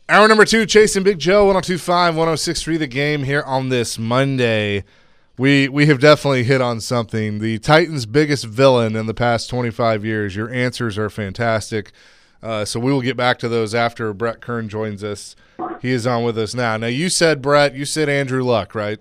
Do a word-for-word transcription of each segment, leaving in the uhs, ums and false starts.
Hour number two, Chasing Big Joe, one oh two point five, one oh six point three The Game here on this Monday. We we have definitely hit on something. The Titans' biggest villain in the past twenty-five years. Your answers are fantastic. Uh, so we will get back to those after Brett Kern joins us. He is on with us now. Now, you said, Brett, you said Andrew Luck, right?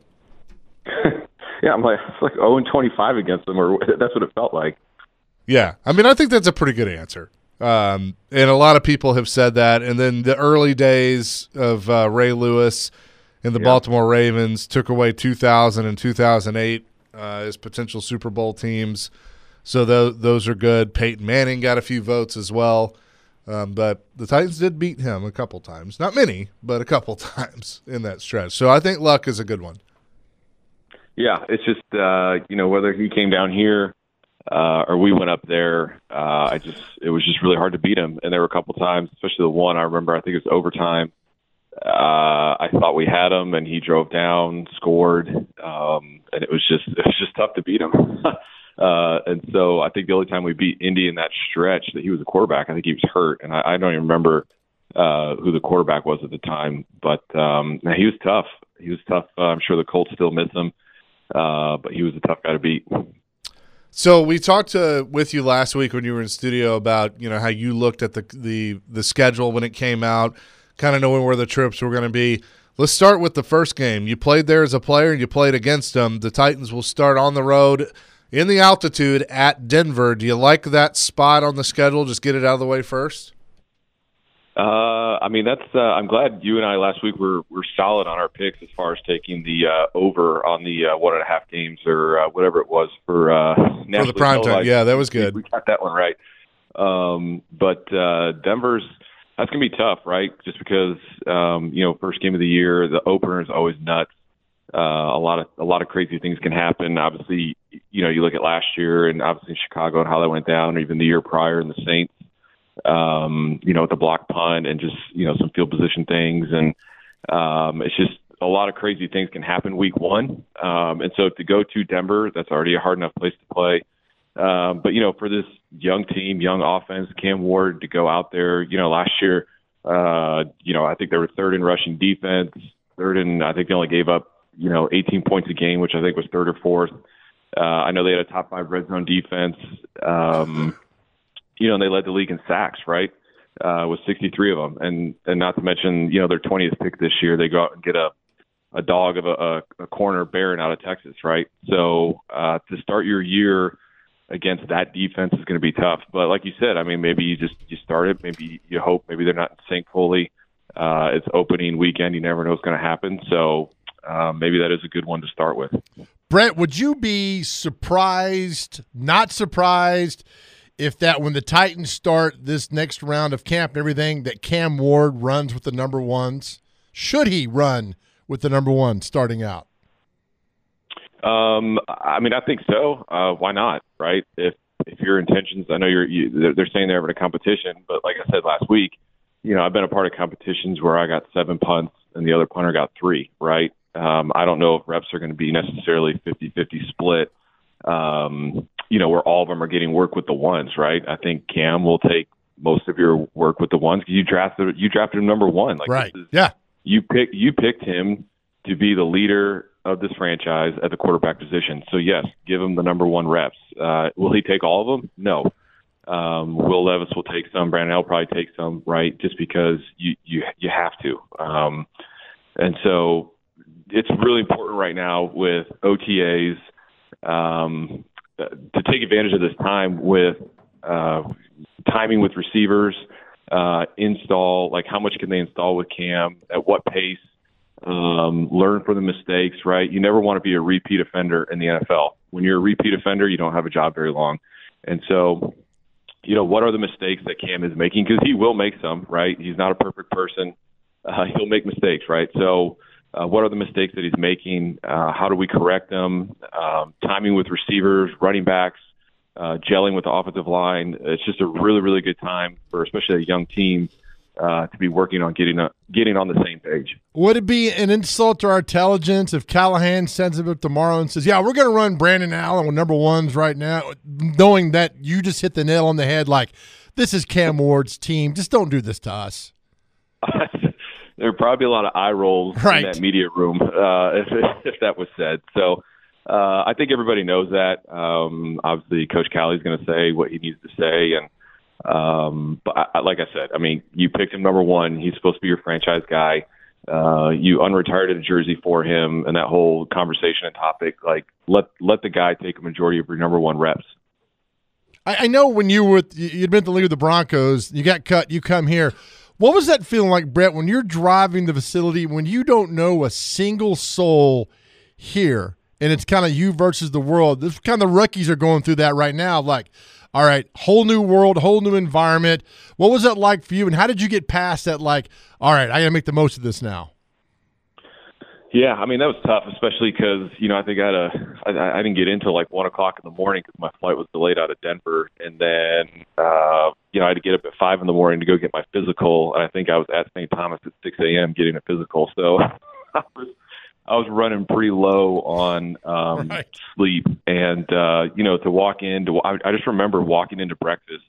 Yeah, I'm like, it's like oh and twenty-five against him, or that's what it felt like. Yeah. I mean, I think that's a pretty good answer. Um, and a lot of people have said that. And then the early days of uh, Ray Lewis and the yeah. Baltimore Ravens took away two thousand and two thousand eight uh, as potential Super Bowl teams. So th- those are good. Peyton Manning got a few votes as well. Um, but the Titans did beat him a couple times. Not many, but a couple times in that stretch. So I think Luck is a good one. Yeah, it's just, uh, you know, whether he came down here Uh, or we went up there. Uh, I just it was just really hard to beat him, and there were a couple times, especially the one I remember. I think it was overtime. Uh, I thought we had him, and he drove down, scored, um, and it was just it was just tough to beat him. uh, and so I think the only time we beat Indy in that stretch that he was a quarterback, I think he was hurt, and I, I don't even remember uh, who the quarterback was at the time. But um, he was tough. He was tough. Uh, I'm sure the Colts still miss him, uh, but he was a tough guy to beat. So we talked to, with you last week when you were in studio about, you know, how you looked at the the, the schedule when it came out, kind of knowing where the trips were going to be. Let's start with the first game. You played there as a player and you played against them. The Titans will start on the road in the altitude at Denver. Do you like that spot on the schedule? Just get it out of the way first. Uh, I mean, that's. Uh, I'm glad you and I last week were were solid on our picks as far as taking the uh, over on the uh, one and a half games or uh, whatever it was for uh, for the prime time. Yeah, that was good. We got that one right. Um, but uh, Denver's that's gonna be tough, right? Just because um, you know, first game of the year, the opener is always nuts. Uh, a lot of a lot of crazy things can happen. Obviously, you know, you look at last year and obviously Chicago and how that went down, or even the year prior in the Saints. Um, you know, with the block punt and just, you know, some field position things. And um, it's just a lot of crazy things can happen week one. Um, and so to go to Denver, that's already a hard enough place to play. Um, but, you know, for this young team, young offense, Cam Ward to go out there, you know, last year, uh, you know, I think they were third in rushing defense, third in, I think they only gave up, you know, eighteen points a game, which I think was third or fourth. Uh, I know they had a top five red zone defense. Um You know, and they led the league in sacks, right, uh, with sixty-three of them. And and not to mention, you know, their twentieth pick this year, they go out and get a, a dog of a, a, a corner Baron out of Texas, right? So uh, to start your year against that defense is going to be tough. But like you said, I mean, maybe you just you start it. Maybe you hope. Maybe they're not in sync fully. Uh, it's opening weekend. You never know what's going to happen. So uh, maybe that is a good one to start with. Brett, would you be surprised, not surprised, if that when the Titans start this next round of camp and everything, that Cam Ward runs with the number ones? Should he run with the number one starting out? Um, I mean, I think so. Uh, why not, right? If if your intentions, I know you're, you, they're, they're saying they're having a competition, but like I said last week, you know, I've been a part of competitions where I got seven punts and the other punter got three, right? Um, I don't know if reps are going to be necessarily fifty-fifty split. Um, you know, where all of them are getting work with the ones, right? I think Cam will take most of your work with the ones because you drafted you drafted him number one. Like, right? This is, yeah. You pick you picked him to be the leader of this franchise at the quarterback position. So yes, give him the number one reps. Uh, will he take all of them? No. Um, Will Levis will take some. Brandon will probably take some, right? Just because you you you have to. Um, and so it's really important right now with O T As. Um, to take advantage of this time with uh, timing with receivers, uh, install, like how much can they install with Cam, at what pace, um, learn from the mistakes, right? You never want to be a repeat offender in the N F L. When you're a repeat offender, you don't have a job very long. And so, you know, what are the mistakes that Cam is making? Because he will make some, right? He's not a perfect person. Uh, he'll make mistakes, right? So, Uh, what are the mistakes that he's making? Uh, how do we correct them? Um, timing with receivers, running backs, uh, gelling with the offensive line. It's just a really, really good time for especially a young team uh, to be working on getting a, getting on the same page. Would it be an insult to our intelligence if Callahan sends him up tomorrow and says, yeah, we're going to run Brandon Allen with number ones right now, knowing that you just hit the nail on the head like, this is Cam Ward's team. Just don't do this to us. there would probably be a lot of eye rolls right. in that media room uh, if, if that was said. So uh, I think everybody knows that. Um, obviously, Coach Callie's going to say what he needs to say, and um, but I, like I said, I mean, you picked him number one. He's supposed to be your franchise guy. Uh, you unretired a jersey for him, and that whole conversation and topic. Like, let let the guy take a majority of your number one reps. I, I know when you were with, you'd been at the league with the Broncos, you got cut, you come here. What was that feeling like, Brett, when you're driving the facility, when you don't know a single soul here, and it's kind of you versus the world? This kind of the rookies are going through that right now. Like, all right, whole new world, whole new environment. What was that like for you, and how did you get past that, like, all right, I got to make the most of this now? Yeah, I mean, that was tough, especially because, you know, I think I had a, I, I didn't get in until like one o'clock in the morning because my flight was delayed out of Denver. And then, uh, you know, I had to get up at five in the morning to go get my physical. And I think I was at Saint Thomas at six a.m. getting a physical. So I was, I was running pretty low on um, right. sleep. And, uh, you know, to walk into, I, I just remember walking into breakfast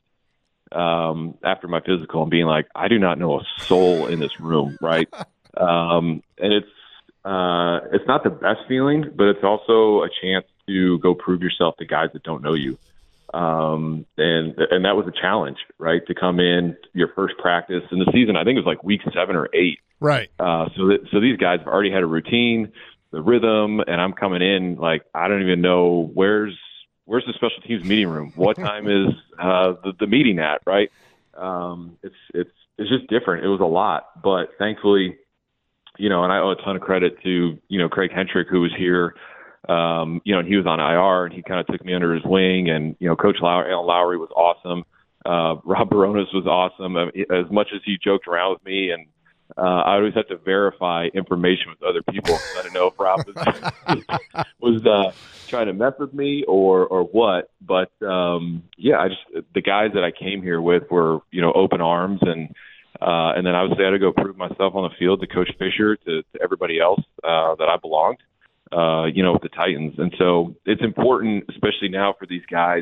um, after my physical and being like, I do not know a soul in this room, right? um, and it's, Uh, it's not the best feeling, but it's also a chance to go prove yourself to guys that don't know you. Um, and and that was a challenge, right? To come in your first practice in the season, I think it was like week seven or eight. Right. Uh, so that, so these guys have already had a routine, the rhythm, and I'm coming in like I don't even know where's where's the special teams meeting room? What time is uh, the, the meeting at? Right. Um, it's it's it's just different. It was a lot, but thankfully. You know, and I owe a ton of credit to, you know, Craig Hentrick, who was here, um, you know, and he was on I R, and he kind of took me under his wing. And, you know, Coach Lowry, Alan Lowry was awesome. Uh, Rob Barones was awesome. I mean, as much as he joked around with me, and uh, I always have to verify information with other people. I don't know if Rob was, was uh, trying to mess with me or, or what. But, um, yeah, I just the guys that I came here with were, you know, open arms. And, Uh, and then obviously I had to go prove myself on the field to Coach Fisher, to, to everybody else uh, that I belonged, uh, you know, with the Titans. And so it's important, especially now for these guys,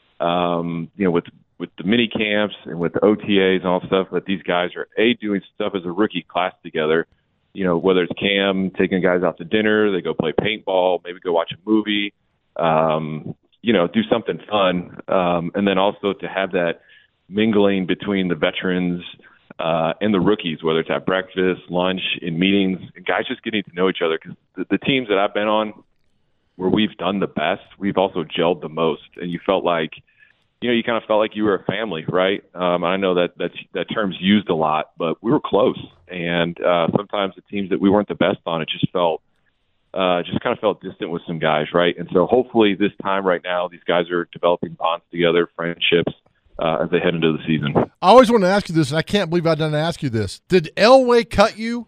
um, you know, with with the mini camps and with the O T As and all stuff, that these guys are, A, doing stuff as a rookie class together, you know, whether it's Cam taking guys out to dinner, they go play paintball, maybe go watch a movie, um, you know, do something fun. Um, and then also to have that mingling between the veterans Uh, and the rookies, whether it's at breakfast, lunch, in meetings, guys just getting to know each other. Because the, the teams that I've been on where we've done the best, we've also gelled the most. And you felt like, you know, you kind of felt like you were a family, right? Um, I know that that's, that term's used a lot, but we were close. And uh, sometimes the teams that we weren't the best on, it just felt, uh, just kind of felt distant with some guys, right? And so hopefully this time right now, these guys are developing bonds together, friendships, Uh, as they head into the season. I always want to ask you this, and I can't believe I didn't ask you this. Did Elway cut you?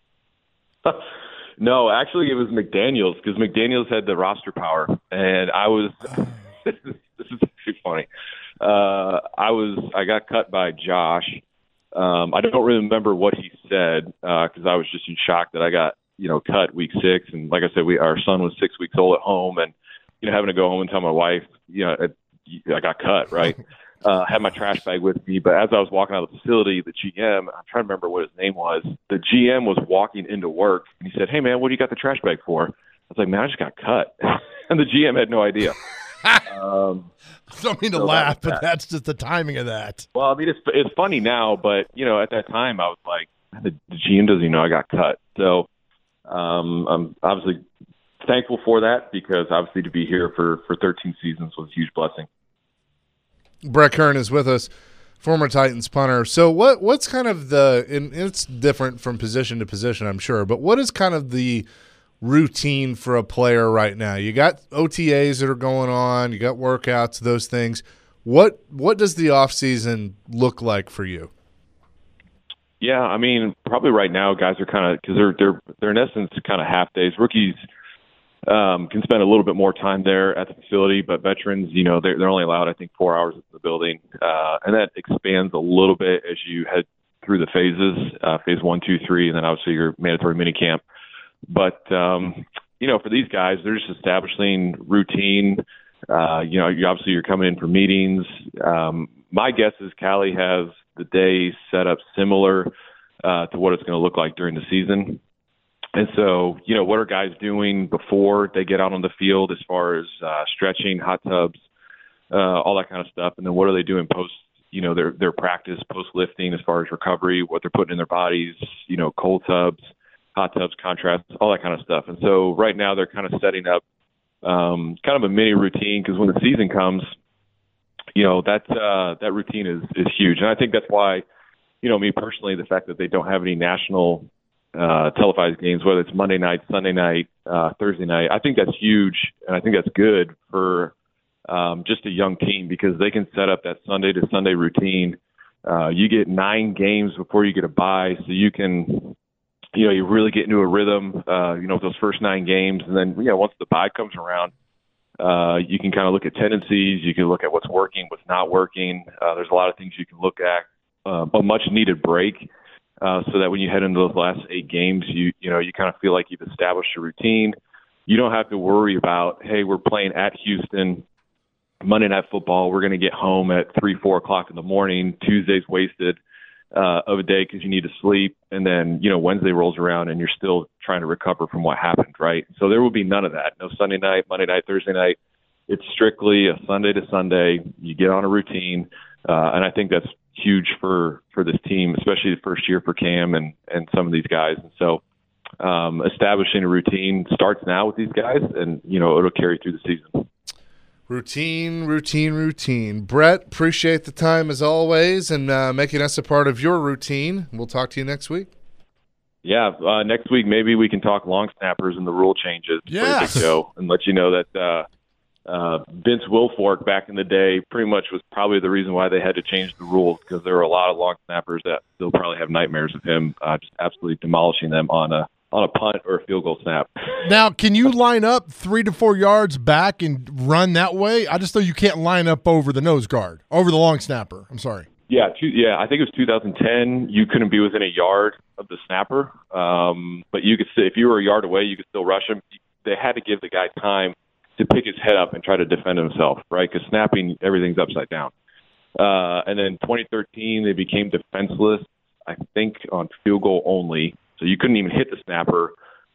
No, actually it was McDaniels, because McDaniels had the roster power, and I was this is this is actually funny. Uh, I was I got cut by Josh. Um, I don't really remember what he said because uh, I was just in shock that I got you know cut week six, and like I said, we our son was six weeks old at home, and you know having to go home and tell my wife, you know, I got cut, right. Uh, had my trash bag with me, but as I was walking out of the facility, the G M, I'm trying to remember what his name was, the G M was walking into work, and he said, "Hey, man, what do you got the trash bag for?" I was like, "Man, I just got cut." And the G M had no idea. um, I don't mean to so laugh, that but that's just the timing of that. Well, I mean, it's it's funny now, but, you know, at that time, I was like, the, the G M doesn't even know I got cut. So um, I'm obviously thankful for that, because obviously to be here for, for thirteen seasons was a huge blessing. Brett Kern is with us, former Titans punter. So what what's kind of the – and it's different from position to position, I'm sure, but what is kind of the routine for a player right now? You got O T As that are going on. You got workouts, those things. What what does the offseason look like for you? Yeah, I mean, probably right now guys are kind of – because they're, they're, they're in essence kind of half days. Rookies – Um, can spend a little bit more time there at the facility, but veterans, you know, they're, they're only allowed, I think, four hours in the building. Uh, and that expands a little bit as you head through the phases, uh, phase one, two, three, and then obviously your mandatory mini camp. But, um, you know, for these guys, they're just establishing routine. Uh, you know, you, obviously you're coming in for meetings. Um, my guess is Callie has the day set up similar uh, to what it's going to look like during the season. And so, you know, what are guys doing before they get out on the field as far as uh, stretching, hot tubs, uh, all that kind of stuff. And then what are they doing post, you know, their their practice, post lifting as far as recovery, what they're putting in their bodies, you know, cold tubs, hot tubs, contrasts, all that kind of stuff. And so right now they're kind of setting up um, kind of a mini routine, because when the season comes, you know, that uh, that routine is, is huge. And I think that's why, you know, me personally, the fact that they don't have any national uh, televised games, whether it's Monday night, Sunday night, uh, Thursday night, I think that's huge. And I think that's good for um, just a young team, because they can set up that Sunday to Sunday routine. Uh, you get nine games before you get a bye, so you can, you know, you really get into a rhythm, uh, you know, those first nine games. And then, you know, once the bye comes around, uh, you can kind of look at tendencies. You can look at what's working, what's not working. Uh, there's a lot of things you can look at. Uh, a much needed break, uh, so that when you head into those last eight games, you you know you kind of feel like you've established a routine. You don't have to worry about, hey, we're playing at Houston, Monday Night Football. We're going to get home at three, four o'clock in the morning. Tuesday's wasted uh, of a day because you need to sleep, and then you know Wednesday rolls around and you're still trying to recover from what happened, right? So there will be none of that. No Sunday night, Monday night, Thursday night. It's strictly a Sunday to Sunday. You get on a routine, uh, and I think that's huge for, for this team, especially the first year for Cam and, and some of these guys. And so um, establishing a routine starts now with these guys, and, you know, it'll carry through the season. Routine, routine, routine. Brett, appreciate the time as always, and uh, making us a part of your routine. We'll talk to you next week. Yeah, uh, next week maybe we can talk long snappers and the rule changes yes. for the show, and let you know that uh, Uh, Vince Wilfork back in the day pretty much was probably the reason why they had to change the rules, because there were a lot of long snappers that still probably have nightmares of him uh, just absolutely demolishing them on a on a punt or a field goal snap. Now, can you line up three to four yards back and run that way? I just know you can't line up over the nose guard, over the long snapper. I'm sorry. Yeah, two, yeah. I think it was two thousand ten. You couldn't be within a yard of the snapper, um, but you could say if you were a yard away, you could still rush him. They had to give the guy time to pick his head up and try to defend himself, right? Because snapping, everything's upside down. Uh, and then twenty thirteen, they became defenseless, I think, on field goal only. So you couldn't even hit the snapper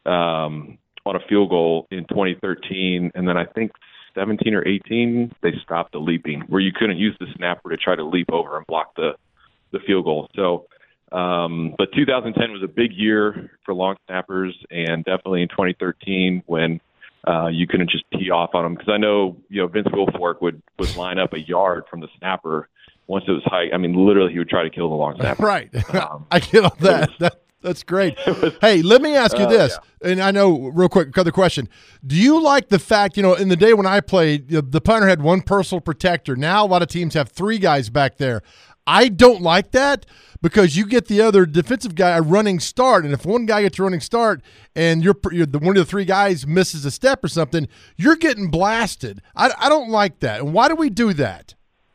um, on a field goal in twenty thirteen. And then I think seventeen or eighteen, they stopped the leaping, where you couldn't use the snapper to try to leap over and block the, the field goal. So, um, but two thousand ten was a big year for long snappers, and definitely in twenty thirteen when Uh, you couldn't just tee off on him, because I know, you know, Vince Wilfork would, would line up a yard from the snapper once it was high. I mean, literally, he would try to kill the long snapper. Right. Um, I get all that. Was, that that's great. Hey, let me ask you uh, this, yeah. and I know, real quick, other question. Do you like the fact, you know, in the day when I played, the, the punter had one personal protector. Now a lot of teams have three guys back there. I don't like that, because you get the other defensive guy a running start, and if one guy gets a running start and you're, you're the one of the three guys misses a step or something, you're getting blasted. I, I don't like that. And why do we do that?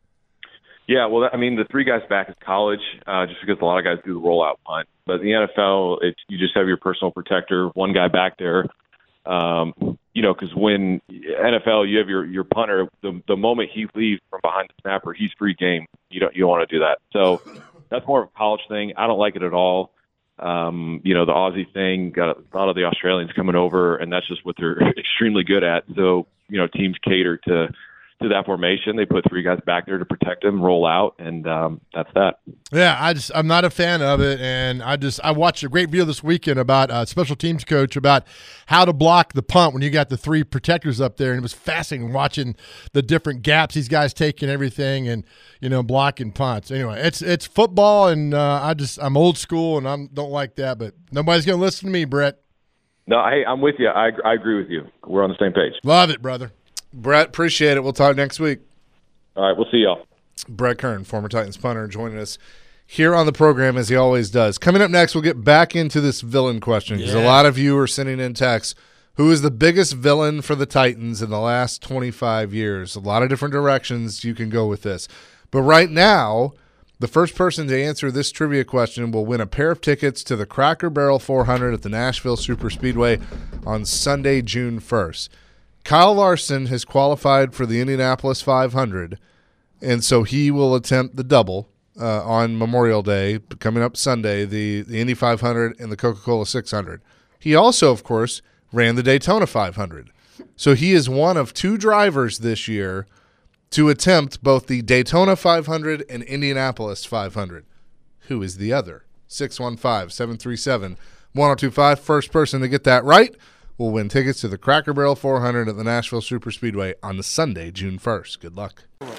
Yeah, well, I mean, the three guys back is college, uh, just because a lot of guys do the rollout punt. But in the N F L, it, you just have your personal protector, one guy back there. Um, you know, because when N F L, you have your, your punter, the the moment he leaves from behind the snapper, he's free game. You don't you don't want to do that. So that's more of a college thing. I don't like it at all. Um, you know, the Aussie thing, got a lot of the Australians coming over, and that's just what they're extremely good at. So, you know, teams cater to to that formation. They put three guys back there to protect them, roll out, and um, that's that. Yeah, I just I'm not a fan of it, and I just I watched a great video this weekend about a special teams coach about how to block the punt when you got the three protectors up there, and it was fascinating watching the different gaps these guys take and everything, and you know blocking punts. Anyway, it's it's football, and uh, I just I'm old school, and I don't like that, but nobody's gonna listen to me, Brett. No, hey, I'm with you. I I agree with you. We're on the same page. Love it, brother. Brett, appreciate it. We'll talk next week. All right, we'll see y'all. Brett Kern, former Titans punter, joining us here on the program as he always does. Coming up next, we'll get back into this villain question, because yeah. a lot of you are sending in texts. Who is the biggest villain for the Titans in the last twenty-five years? A lot of different directions you can go with this. But right now, the first person to answer this trivia question will win a pair of tickets to the Cracker Barrel four hundred at the Nashville Superspeedway on Sunday, June first. Kyle Larson has qualified for the Indianapolis five hundred, and so he will attempt the double uh, on Memorial Day, coming up Sunday, the, the Indy five hundred and the Coca-Cola six hundred. He also, of course, ran the Daytona five hundred. So he is one of two drivers this year to attempt both the Daytona five hundred and Indianapolis five hundred. Who is the other? six one five, seven three seven, one oh two five. First person to get that right will win tickets to the Cracker Barrel four hundred at the Nashville Superspeedway on the Sunday, June first. Good luck. Luck,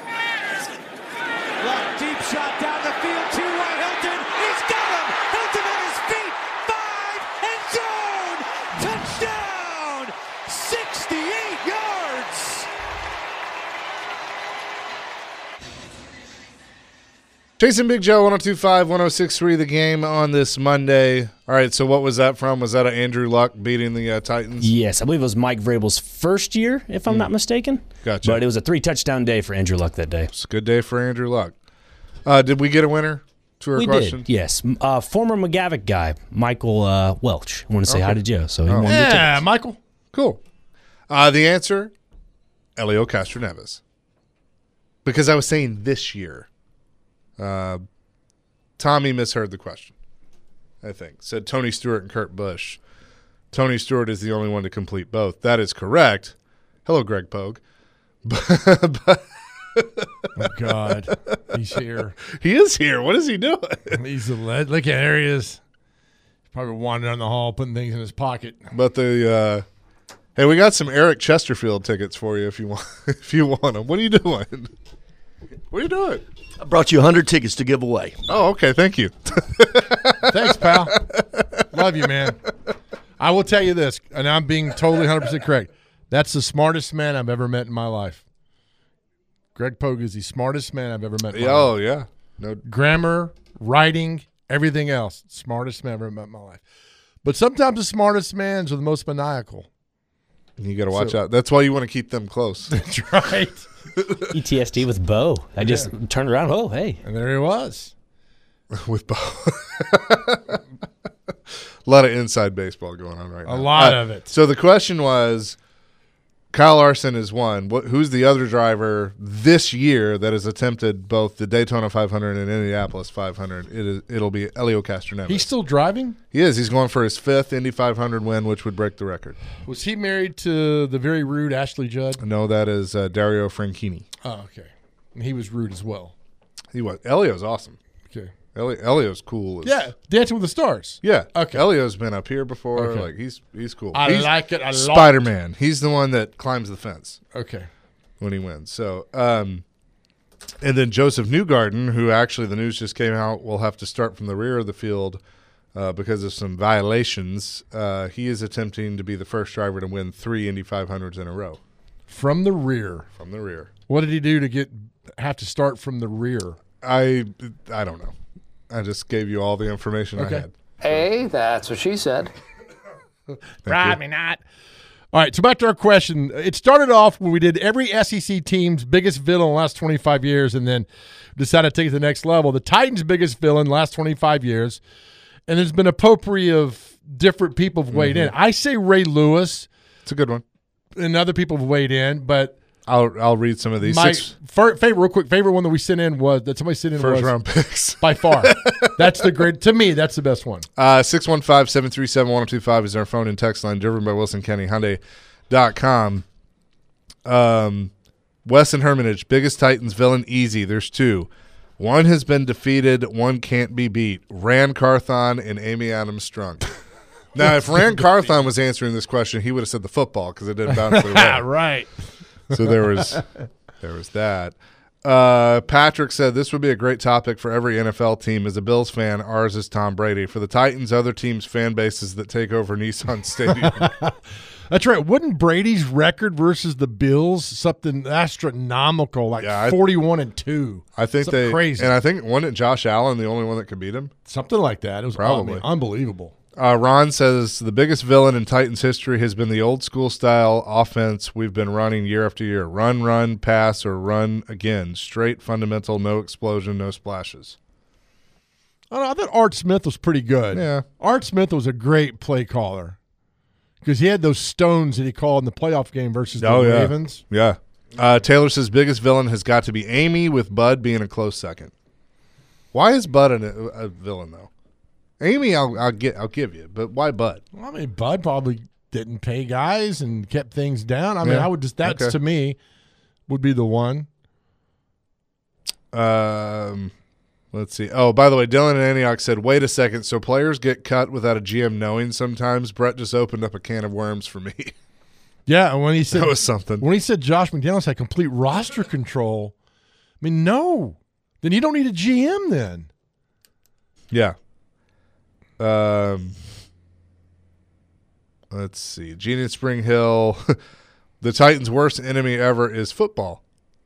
deep shot down the field to uh, Hilton. He's got him. Hilton on his feet. Five and zone. Touchdown. sixty-eight yards. Jason Big Joe, one oh two five, one oh six three, the game on this Monday. All right, so what was that from? Was that a Andrew Luck beating the uh, Titans? Yes, I believe it was Mike Vrabel's first year, if I'm mm. not mistaken. Gotcha. But it was a three-touchdown day for Andrew Luck that day. It's a good day for Andrew Luck. Uh, did we get a winner to our we question? Did, yes. Uh, former McGavick guy, Michael uh, Welch. I want to say okay. hi to Joe. So he oh. won yeah, the Michael. Cool. Uh, the answer, Elio Castroneves. Because I was saying this year. Uh, Tommy misheard the question, I think. Said Tony Stewart and Kurt Busch. Tony Stewart is the only one to complete both. That is correct. Hello, Greg Pogue. but, oh, God. He's here. He is here. What is he doing? He's the lead. Look at there he is. He's probably wandering down the hall, putting things in his pocket. But the uh, hey, we got some Eric Chesterfield tickets for you if you want. If you want them. What are you doing? What are you doing? I brought you one hundred tickets to give away. Oh, okay. Thank you. Thanks, pal. Love you, man. I will tell you this, and I'm being totally one hundred percent correct. That's the smartest man I've ever met in my life. Greg Pogue is the smartest man I've ever met in my oh, life. yeah. No Grammar, writing, everything else. Smartest man I've ever met in my life. But sometimes the smartest mans are the most maniacal. You got to watch So- out. That's why you want to keep them close. That's right. P T S D with Bo. I just yeah. turned around. Oh, hey. And there he was. With Bo. A lot of inside baseball going on right A now. A lot uh, of it. So the question was, Kyle Larson is one. What, who's the other driver this year that has attempted both the Daytona five hundred and Indianapolis five hundred? It is, it'll be Elio Castroneves. He's still driving? He is. He's going for his fifth Indy five hundred win, which would break the record. Was he married to the very rude Ashley Judd? No, that is uh, Dario Franchitti. Oh, okay. And he was rude as well. He was. Elio's awesome. Okay. Eli, Elio's cool. As, yeah, Dancing with the Stars. Yeah. Okay. Elio's been up here before. Okay. Like he's he's cool. I he's like it. I Spider-Man. He's the one that climbs the fence. Okay. When he wins. So, um, and then Joseph Newgarden, who actually the news just came out, will have to start from the rear of the field uh, because of some violations. Uh, he is attempting to be the first driver to win three Indy five hundreds in a row. From the rear. From the rear. What did he do to get have to start from the rear? I I don't know. I just gave you all the information okay. I had. Hey, that's what she said. Probably not. All right, so back to our question. It started off when we did every S E C team's biggest villain in the last twenty-five years and then decided to take it to the next level. The Titans' biggest villain in the last twenty-five years, and there's been a potpourri of different people have weighed mm-hmm. in. I say Ray Lewis. It's a good one. And other people have weighed in, but I'll I'll read some of these. My Six, f- favorite, real quick, favorite one that we sent in was that somebody sent in first was round picks by far. That's the great. To me, that's the best one. Uh, six one five, seven three seven, one oh two five is our phone and text line, driven by Wilson County Hyundai dot com. Um, Weston Hermitage, biggest Titans villain, easy. There's two. One has been defeated. One can't be beat. Rand Carthon and Amy Adams Strunk. Now, if Rand Carthon was answering this question, he would have said the football because it didn't bounce their way. Right. So there was there was that. Uh, Patrick said this would be a great topic for every N F L team. As a Bills fan, ours is Tom Brady. For the Titans, other teams' fan bases that take over Nissan Stadium. That's right. Wouldn't Brady's record versus the Bills something astronomical, like yeah, I, forty-one and two? I think something they crazy. And I think wasn't Josh Allen the only one that could beat him? Something like that. It was probably I mean, unbelievable. Uh, Ron says the biggest villain in Titans history has been the old school style offense we've been running year after year. Run, run, pass, or run again. Straight, fundamental, no explosion, no splashes. I, don't know, I thought Art Smith was pretty good. Yeah. Art Smith was a great play caller because he had those stones that he called in the playoff game versus the oh, yeah. Ravens. Yeah. Uh, Taylor says biggest villain has got to be Amy, with Bud being a close second. Why is Bud a, a villain though? Amy, I'll, I'll get, I'll give you, but why Bud? Well, I mean, Bud probably didn't pay guys and kept things down. I mean, Yeah. I would just that's Okay. to me would be the one. Um, let's see. Oh, by the way, Dylan and Antioch said, "Wait a second. So players get cut without a G M knowing sometimes." Brett just opened up a can of worms for me. Yeah, and when he said That was something. when he said Josh McDaniels had complete roster control, I mean, no, then you don't need a G M then. Yeah. Um. Let's see. Gene in Spring Hill. The Titans' worst enemy ever is football.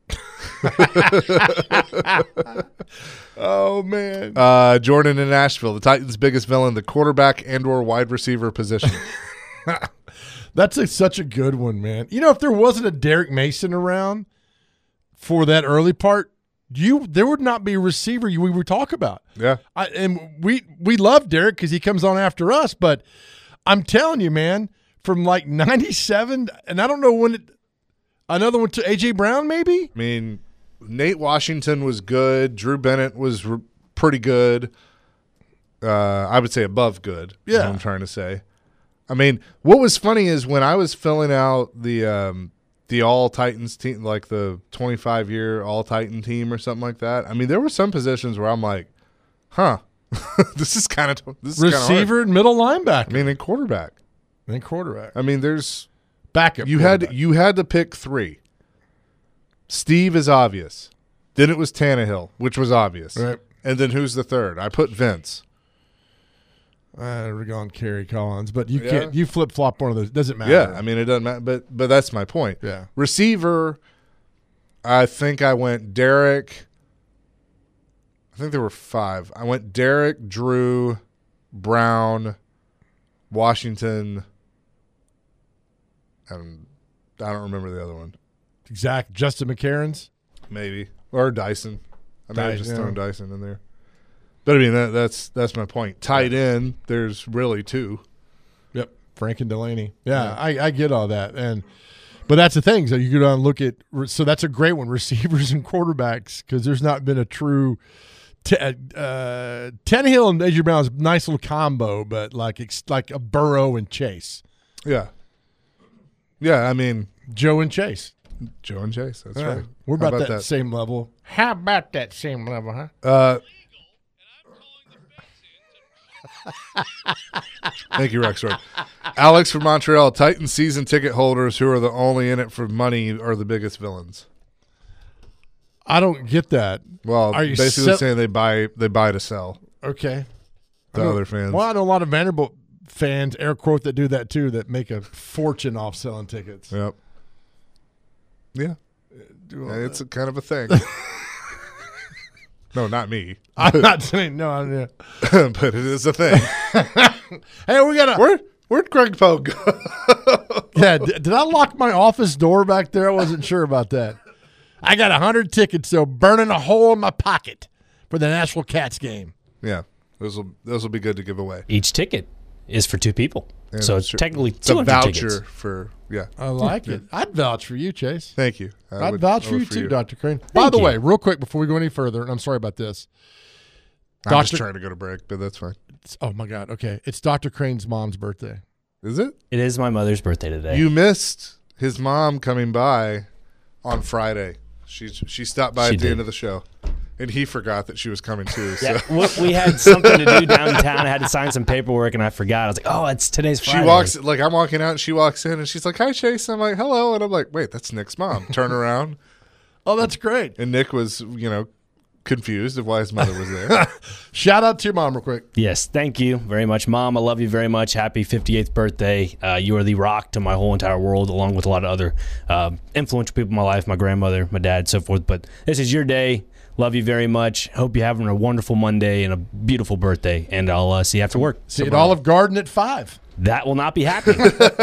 Oh man, Uh, Jordan in Nashville. The Titans' biggest villain, the quarterback and or wide receiver position. that's a, such a good one, man. You know, if there wasn't a Derek Mason around for that early part, you there would not be a receiver you we would talk about. Yeah. I, and we we love Derek because he comes on after us, but I'm telling you, man, from like ninety-seven, and I don't know when it, another one to A J Brown, maybe. I mean, Nate Washington was good. Drew Bennett was r- pretty good. Uh, I would say above good. is Yeah. what I'm trying to say. I mean, what was funny is when I was filling out the um, the All Titans team, like the twenty-five year All Titan team or something like that. I mean, there were some positions where I'm like, huh, this is kind of this is kinda hard. Receiver and middle linebacker. I mean, and quarterback. and quarterback. I mean, there's Backup. you had quarterback. you had to pick three. Steve is obvious. Then it was Tannehill, which was obvious. Right. And then who's the third? I put Vince. I would have gone Kerry Collins, but you Yeah. can't. You flip flop one of those. Doesn't matter. Yeah, I mean it doesn't matter, but but that's my point. Yeah. Receiver, I think I went Derek. I think there were five. I went Derek, Drew, Brown, Washington, and I don't remember the other one. Exact. Justin McCarron's. Maybe or Dyson. I may have Dyson, just yeah. thrown Dyson in there. But I mean that, that's that's my point. Tight end, there's really two. Yep. Frank and Delaney. Yeah, I, I get all that, and but that's the thing. So you go down and look at. So that's a great one, receivers and quarterbacks, because there's not been a true. T- uh, Tannehill and A J Brown's a nice little combo, but like it's like a Burrow and Chase, Yeah. Yeah, I mean Joe and Chase. Joe and Chase. That's Yeah. right. We're How about, that, same level. How about that same level, huh? Uh, thank you, Rexroyd. Alex from Montreal. Titan season ticket holders who are the only in it for money are the biggest villains. I don't get that. Well, Are you basically sell- saying they buy they buy to sell Okay. to I know- other fans. Well, I know a lot of Vanderbilt fans, air quote, that do that too, that make a fortune off selling tickets. Yep. Yeah, Do all Yeah, it's that. a kind of a thing. No, not me, I'm not saying no. I'm, yeah. but it is a thing. Hey, we got a. Where where'd Greg Poe go? Yeah, d- did I lock my office door back there? I wasn't sure about that. I got a hundred tickets, so burning a hole in my pocket for the Nashville Cats game. Yeah, those will those will be good to give away. Each ticket is for two people. Yeah, so it's sure. technically It's a two hundred voucher tickets. for yeah. I like it. I'd vouch for you, Chase. Thank you. I I'd would- vouch I for would you too, Doctor Crane. Thank By the you. way, real quick before we go any further, and I'm sorry about this. I'm Doctor just trying to go to break, but that's fine. Oh my God. Okay, it's Doctor Crane's mom's birthday. Is it? It is my mother's birthday today. You missed his mom coming by on Friday. She she stopped by She at the did. end of the show, and he forgot that she was coming too. So yeah, we, we had something to do downtown. I had to sign some paperwork, and I forgot. I was like, "Oh, it's today's Friday." she walks like I'm walking out, and she walks in, and she's like, "Hi, Chase." I'm like, "Hello," and I'm like, "Wait, that's Nick's mom." Turn around, Oh, that's great. and Nick was you know confused of why his mother was there. Shout out to your mom real quick. Yes, thank you very much, Mom. I love you very much. Happy fifty-eighth birthday. Uh, you are the rock to my whole entire world, along with a lot of other uh, influential people in my life, my grandmother, my dad, so forth. But this is your day. Love you very much. Hope you're having a wonderful Monday and a beautiful birthday. And I'll uh, see you after work. See you at Olive Garden at five. That will not be happening.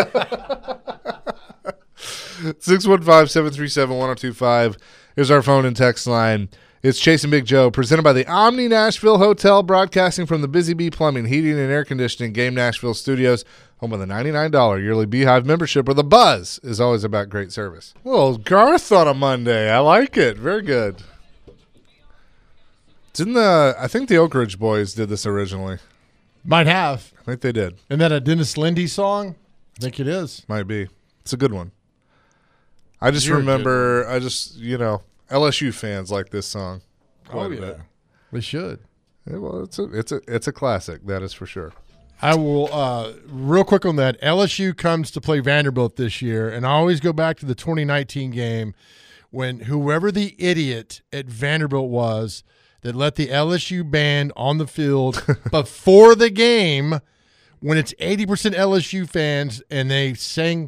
six one five, seven three seven, one oh two five is our phone and text line. It's Chase and Big Joe, presented by the Omni Nashville Hotel, broadcasting from the Busy Bee Plumbing, Heating, and Air Conditioning Game Nashville Studios, home of the ninety-nine dollars yearly Beehive membership, where the buzz is always about great service. Well, Garth on a Monday. I like it. Very good. Didn't the I think the Oak Ridge Boys did this originally. Might have. I think they did. Isn't that a Dennis Lindy song? I think it is. Might be. It's a good one. I just You're a remember, I just, you know, L S U fans like this song. Oh, quite a yeah. bit. We should. Yeah, well, it's a it's a it's a classic. That is for sure. I will, uh, real quick on that. L S U comes to play Vanderbilt this year, and I always go back to the twenty nineteen game when whoever the idiot at Vanderbilt was that let the L S U band on the field before the game when it's eighty percent L S U fans and they sang.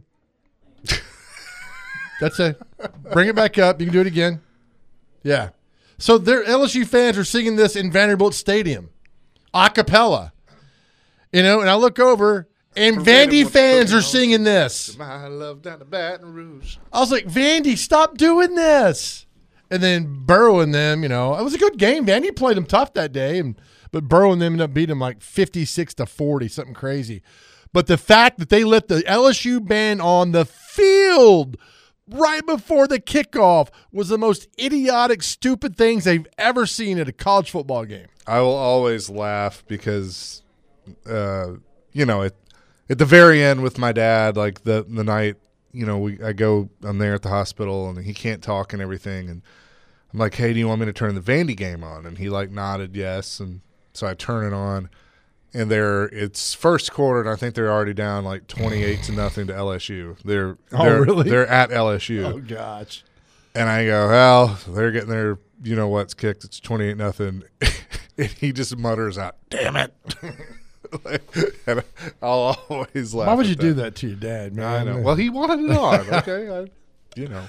That's a bring it back up. You can do it again. Yeah. So their L S U fans are singing this in Vanderbilt Stadium, a cappella. You know, and I look over, and Vandy fans are singing this. My love down to Baton Rouge. I was like, Vandy, stop doing this. And then Burrow and them, you know, it was a good game. Vandy played them tough that day, and but Burrow and them ended up beating them like fifty-six to forty, something crazy. But the fact that they let the L S U band on the field right before the kickoff was the most idiotic, stupid things they've ever seen at a college football game. I will always laugh because, uh, you know, at at the very end with my dad, like the the night, you know, we I go, I'm there at the hospital and he can't talk and everything, and I'm like, hey, do you want me to turn the Vandy game on? And he like nodded yes, and so I turn it on, and they're it's first quarter, and I think they're already down like twenty-eight to nothing to L S U. They're Oh, they're, really? They're at L S U. Oh, gosh. And I go, well, they're getting their, you know what's kicked. It's twenty-eight nothing. And he just mutters out, damn it. Like, and I'll always laugh. Why would at you do that to your dad, man? I know. Well, he wanted it on, okay? I, you know.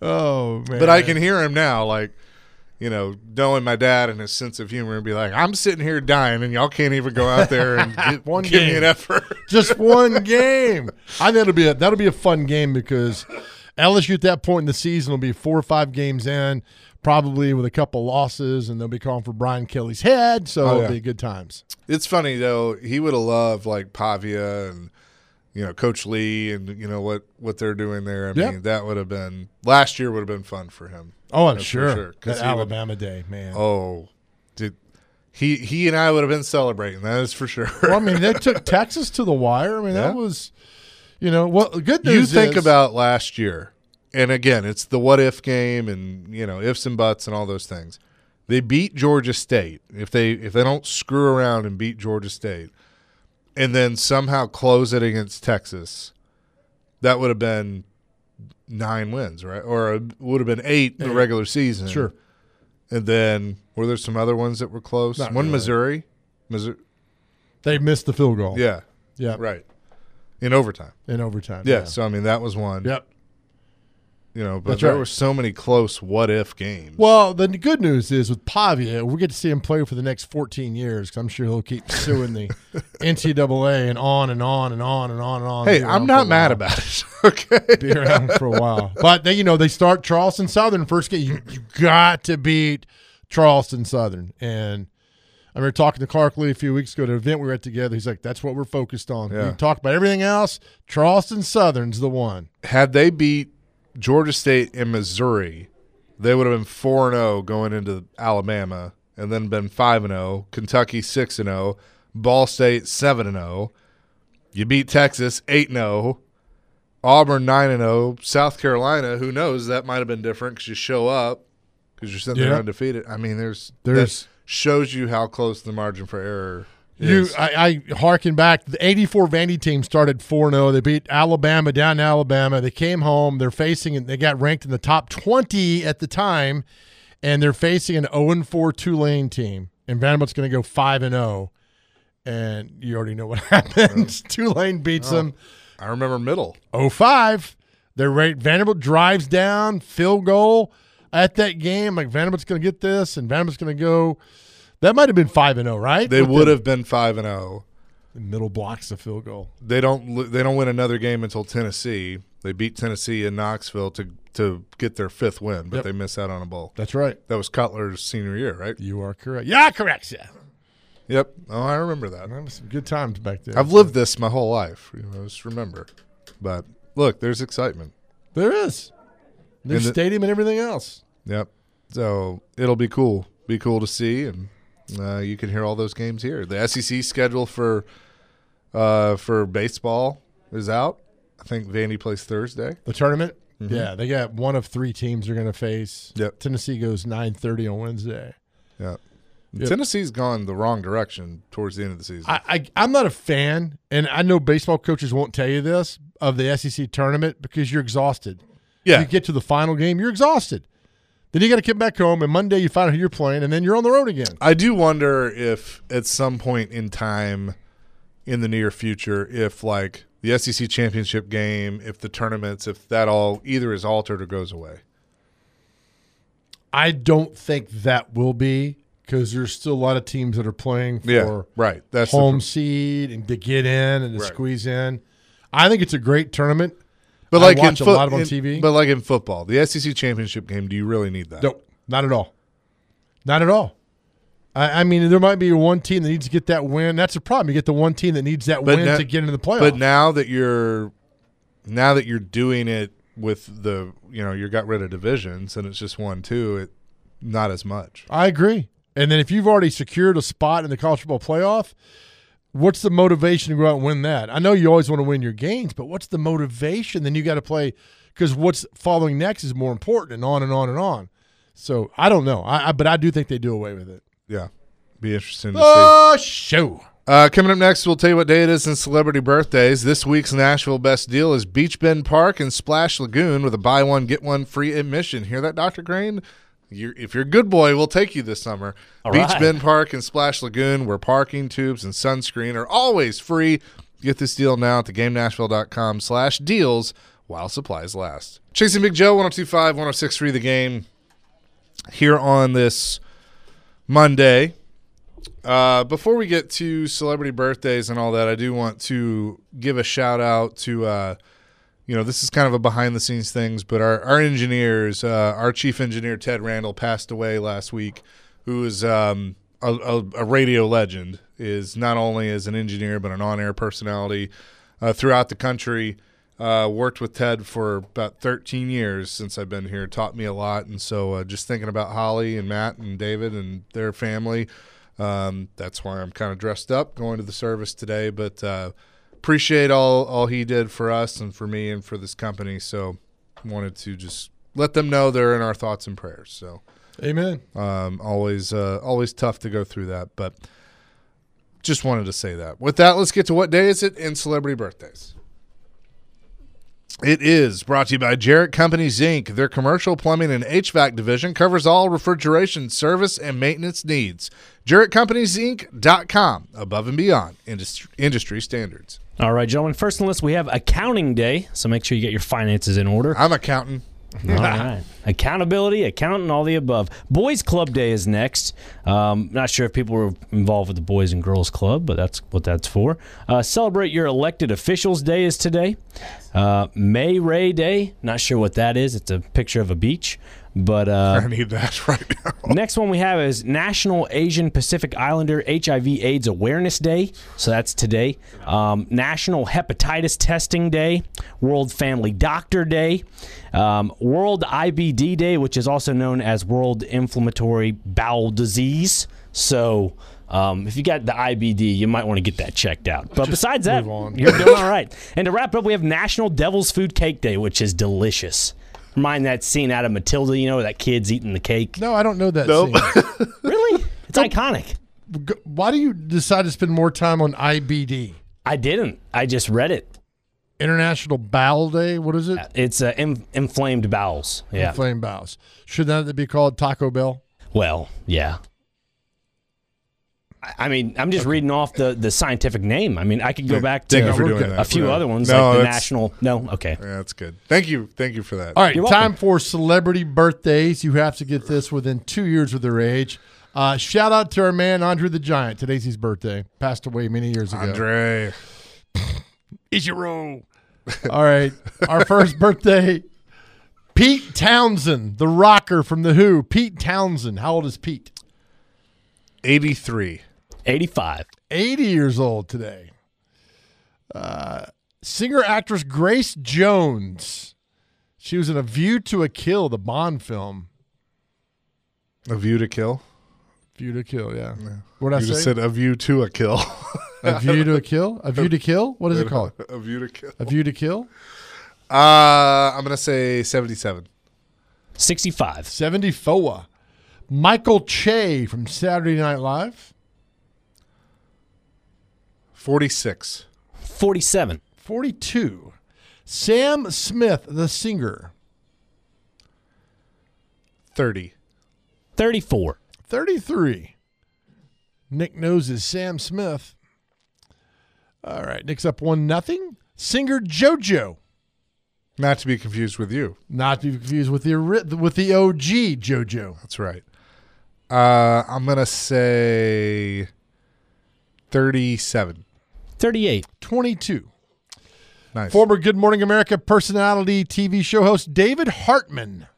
Oh, man. But I can hear him now, like, you know, knowing my dad and his sense of humor and be like, I'm sitting here dying, and y'all can't even go out there and get, One give me game. an effort. Just one game. I think that'll be a that'll be a fun game because L S U at that point in the season will be four or five games in, probably with a couple losses, and they'll be calling for Brian Kelly's head. So Oh, it'll yeah. be good times. It's funny, though. He would have loved, like, Pavia and, you know, Coach Lee and, you know, what, what they're doing there. I Yep. mean, that would have been – last year would have been fun for him. Oh, I'm That's for sure. sure, 'cause That he would- Alabama day, man. Oh, did he he and I would have been celebrating. That is for sure. Well, I mean, they took Texas to the wire. I mean, Yeah. that was, you know, well, the good you news think is, about last year, and again, it's the what if game, and you know ifs and buts and all those things. They beat Georgia State. If they if they don't screw around and beat Georgia State, and then somehow close it against Texas, that would have been nine wins, right? Or it would have been eight in the Eight. regular season. Sure. And then were there some other ones that were close? Not One really. Missouri, Missouri. they missed the field goal. Yeah, Yeah. right. In overtime. In overtime. Yeah, so I mean that was one. Yep. You know, but That's there right. were so many close what if games. Well, the good news is with Pavia, we get to see him play for the next fourteen years because I'm sure he'll keep suing the N C double A and on and on and on and on and on. hey, Be I'm around not for a mad while. about it. Okay. Be around for a while. But, they, you know, they start Charleston Southern first game. You, you got to beat Charleston Southern. And I remember talking to Clark Lee a few weeks ago at an event we were at together. He's like, that's what we're focused on. Yeah. We talk about everything else. Charleston Southern's the one. Had they beat Georgia State and Missouri, they would have been four and zero going into Alabama, and then been five and zero. Kentucky six and zero. Ball State seven and zero. You beat Texas eight and zero. Auburn nine and zero. South Carolina, who knows, that might have been different because you show up because you're sitting there Yeah. undefeated. I mean, there's There's- that shows you how close the margin for error You, is. I, I harken back. The eighty-four Vandy team started four and oh. They beat Alabama down in Alabama. They came home. They're facing, and they got ranked in the top twenty at the time, and they're facing an oh and four Tulane team. And Vanderbilt's going to go five and oh. And you already know what happens. Tulane beats them I remember middle. oh five. They're right. Vanderbilt drives down, field goal at that game. Like, Vanderbilt's going to get this, and Vanderbilt's going to go. That might have been five and oh, right? They With would the- have been five and zero. The middle blocks the field goal. They don't. lo- They don't win another game until Tennessee. They beat Tennessee in Knoxville to to get their fifth win, but Yep. they miss out on a bowl. That's right. That was Cutler's senior year, right? You are correct. Yeah, correct, sir. Yep. Oh, I remember that. That was some good times back there. I've lived this my whole life. You know, just remember. But look, there's excitement. There is. New And the- stadium and everything else. Yep. So it'll be cool be cool to see, and uh, you can hear all those games here. The S E C schedule for uh, for baseball is out. I think Vandy plays Thursday. The tournament? Mm-hmm. Yeah, they got one of three teams they're going to face. Yep. Tennessee goes nine thirty on Wednesday. Yeah. Yep. Tennessee's gone the wrong direction towards the end of the season. I, I, I'm not a fan, and I know baseball coaches won't tell you this, of the S E C tournament because you're exhausted. yeah. You get to the final game, you're exhausted. Then you got to get back home, and Monday you find out who you're playing, and then you're on the road again. I do wonder if at some point in time in the near future, if like the S E C championship game, if the tournaments, if that all either is altered or goes away. I don't think that will be because there's still a lot of teams that are playing for Yeah, right. That's the home pr- seed and to get in and to Right. squeeze in. I think it's a great tournament. But I like in watch a foot- lot of on in- T V. But like in football, the S E C championship game, do you really need that? No, not at all. Not at all. I, I mean, there might be one team that needs to get that win. That's the problem. You get the one team that needs that But win now- to get into the playoff. But now that you're now that you're doing it with the you know you got rid of divisions and it's just one two, it not as much. I agree. And then if you've already secured a spot in the college football playoff, what's the motivation to go out and win that? I know you always want to win your games, but what's the motivation? Then you got to play because what's following next is more important, and on and on and on. So I don't know. I, I but I do think they do away with it. Yeah, be interesting to see. Oh, show. Uh, coming up next, we'll tell you what day it is in celebrity birthdays. This week's Nashville Best Deal is Beach Bend Park and Splash Lagoon with a buy one, get one free admission. Hear that, Doctor Crane? You're, if you're a good boy, we'll take you this summer. All Beach right. Bend Park and Splash Lagoon, where parking, tubes, and sunscreen are always free. Get this deal now at theGameNashville.com slash deals while supplies last. Chasing Big Joe, one oh two point five, one oh six point three The Game here on this Monday. Uh, before we get to celebrity birthdays and all that, I do want to give a shout out to, uh, you know, this is kind of a behind the scenes things, but our, our engineers, uh, our chief engineer, Ted Randall, passed away last week, who is um, a, a, a radio legend, is not only as an engineer, but an on-air personality uh, throughout the country. Uh, worked with Ted for about thirteen years since I've been here, taught me a lot. And so uh, just thinking about Holly and Matt and David and their family, Um, that's why I'm kind of dressed up going to the service today, but uh, appreciate all, all he did for us and for me and for this company. So wanted to just let them know they're in our thoughts and prayers. So Amen. um, always, uh, always tough to go through that, but just wanted to say that. With that, let's get to what day is it in celebrity birthdays. It is brought to you by Jarrett Companies, Incorporated. Their commercial plumbing and H V A C division covers all refrigeration, service, and maintenance needs. Jarrett Companies Inc dot com, above and beyond industry, industry standards. All right, gentlemen. First on the list, we have Accounting Day, so make sure you get your finances in order. I'm accounting. All right. Accountability, accounting, all the above. Boys Club Day is next. Um, not sure if people were involved with the Boys and Girls Club, but that's what that's for. Uh, celebrate your elected officials day is today. Uh, May Ray Day. Not sure what that is. It's a picture of a beach. But uh, I need that right now. next one we have is National Asian Pacific Islander H I V AIDS Awareness Day. So that's today. Um, National Hepatitis Testing Day. World Family Doctor Day. Um, World I B D Day, which is also known as World Inflammatory Bowel Disease. So um, if you got the I B D, you might want to get that checked out. But besides that, you're doing all right. And to wrap up, we have National Devil's Food Cake Day, which is delicious. Remind that scene out of Matilda, you know, where that kid's eating the cake. No, I don't know that Nope. scene. Really? It's iconic. G- Why do you decide to spend more time on I B D? I didn't. I just read it. International Bowel Day? What is it? It's uh, in, inflamed bowels. Yeah. Flame bowels. Should that be called Taco Bell? Well, yeah. I- I mean, I'm just reading off the, the scientific name. I mean, I could go back Thank to you for we're doing good. that. a few Yeah. other ones, No, like the that's- national. No, okay. Yeah, that's good. Thank you. Thank you for that. All right, You're time welcome. for celebrity birthdays. You have to get this within two years of their age. Uh, shout out to our man, Andre the Giant. Today's his birthday. Passed away many years ago. Andre. Ichiro. All right, our first birthday, Pete Townsend, the rocker from The Who. Pete Townsend. How old is Pete? eighty-three. eighty-five. eighty years old today. Uh, singer-actress Grace Jones. She was in A View to a Kill, the Bond film. A View to Kill. View to Kill, yeah. What did I You say? just said a view to a kill. A View to a Kill? A View to Kill? What is it called? A view to kill. A View to Kill? Uh, I'm gonna say seventy-seven. sixty-five. seventy-four. Michael Che from Saturday Night Live. forty-six. forty-seven. forty-two. Sam Smith, the singer. thirty. thirty-four. thirty-three. Nick knows his Sam Smith. All right, Nick's up one nothing. Singer JoJo. Not to be confused with you. Not to be confused with the ori- with the O G JoJo. That's right. Uh, I'm gonna say thirty-seven. thirty-eight. twenty-two. Nice. Former Good Morning America personality, T V show host David Hartman.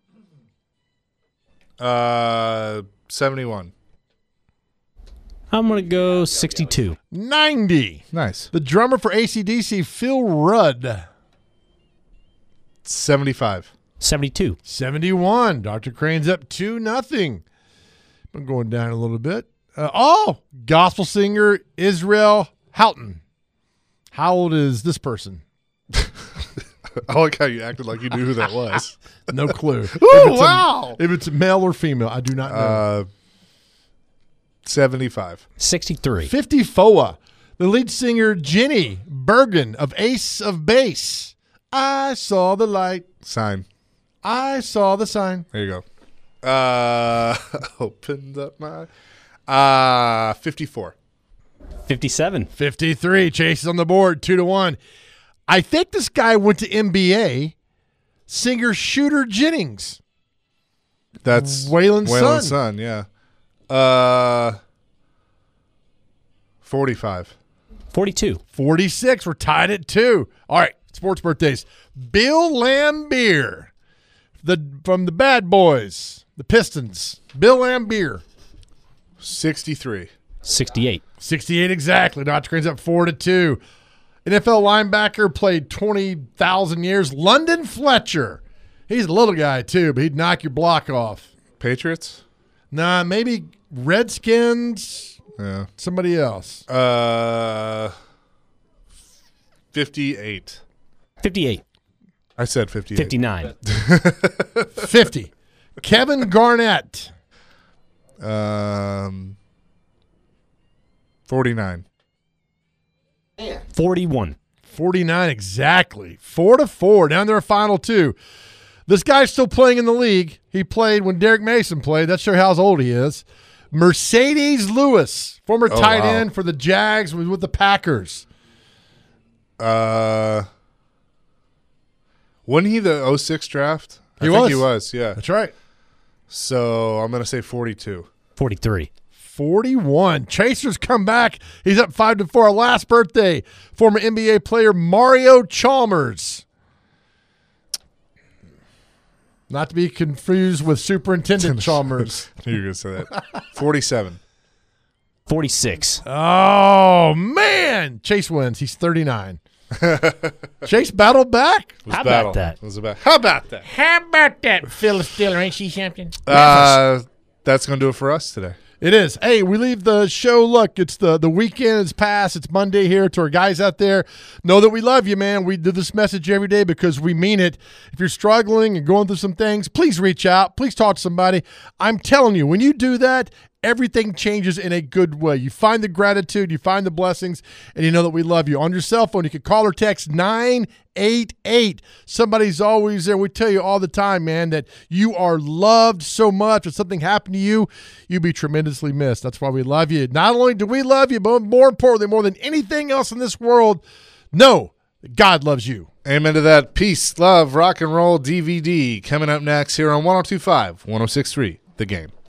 Uh, seventy-one. I'm going to go sixty-two. ninety. Nice. The drummer for A C D C, Phil Rudd. seventy-five. seventy-two. seventy-one. Doctor Crane's up two nothing. I'm going down a little bit. Uh, oh, gospel singer Israel Houghton. How old is this person? I like how you acted like you knew who that was. No clue. If Ooh, it's a- wow. if it's male or female, I do not know. Uh, seventy-five. sixty-three. fifty-four. The lead singer Jenny Bergen of Ace of Base. I saw the light. Sign. I saw the sign. There you go. Uh, opened up my. Uh, fifty-four. fifty-seven. fifty-three. Chase is on the board, two to one. I think this guy went to M B A. Singer Shooter Jennings. That's Waylon's Waylon's son. son. Yeah. Uh, forty-five. forty-two. forty-six. We're tied at two. All right, sports birthdays. Bill Lambier, the from the Bad Boys, the Pistons. Bill Lambier. sixty-three. sixty-eight. sixty-eight exactly. Doctor Crane's up four to two. N F L linebacker, played twenty thousand years. London Fletcher. He's a little guy too, but he'd knock your block off. Patriots. Nah, maybe Redskins. Yeah. Somebody else. Uh, fifty-eight. fifty-eight. I said fifty-eight. fifty-nine. fifty. Kevin Garnett. Um, forty-nine. forty-one. forty-nine exactly. Four to four. Down there, final two. This guy's still playing in the league. He played when Derek Mason played. That shows how old he is. Mercedes Lewis, former Oh, tight wow. end for the Jags, was with the Packers. Uh, wasn't he the oh six draft? I He think was. he was, yeah. That's right. So I'm going to say forty-two. forty-three. forty-one. Chasers come back. He's up five to four. Last birthday, former N B A player Mario Chalmers. Not to be confused with Superintendent Chalmers. I knew you were going to say that. forty-seven. forty-six. Oh, man. Chase wins. He's thirty-nine. Chase battled back. It was How a battle. about that? It was a battle. How about that? How about that, Phyllis Diller? Ain't she something? Uh, that's going to do it for us today. It is. Hey, we leave the show. Look, it's the, the weekend is past. It's Monday here. To our guys out there, know that we love you, man. We do this message every day because we mean it. If you're struggling and going through some things, please reach out. Please talk to somebody. I'm telling you, when you do that, everything changes in a good way. You find the gratitude, you find the blessings, and you know that we love you. On your cell phone, you can call or text nine eight eight. Somebody's always there. We tell you all the time, man, that you are loved so much. If something happened to you, you'd be tremendously missed. That's why we love you. Not only do we love you, but more importantly, more than anything else in this world, know that God loves you. Amen to that. Peace, love, rock and roll D V D coming up next here on one oh two point five, one oh six point three The Game.